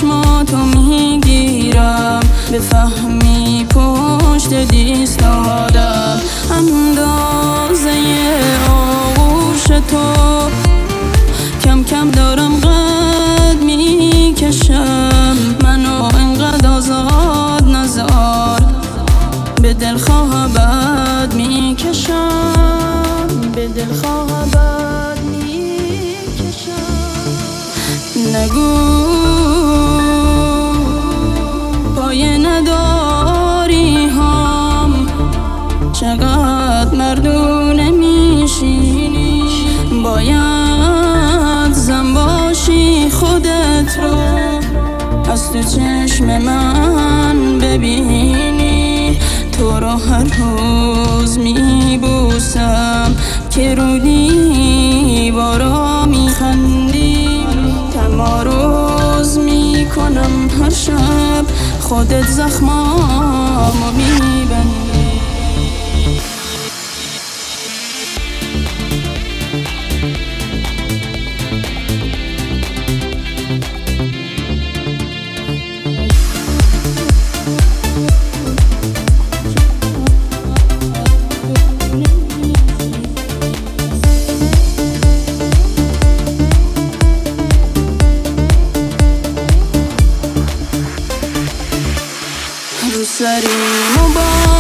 چشماتو میگیرم، بفهمی پشت دیستادم. اندازه آغوش تو کم کم دارم قد میکشم. منو انقدر آزاد نذار، به دلخواه بد میکشم، به دلخواه بد میکشم. نگو پایه نداری هم، چقدر مردونه میشینی. باید زن باشی خودت رو از تو چشم من ببینی. تو رو هر روز میبوسم که رو دیوارا میخندی. تمارض میکنم هر شب، خودت زخمامو میبندی. رو سریمو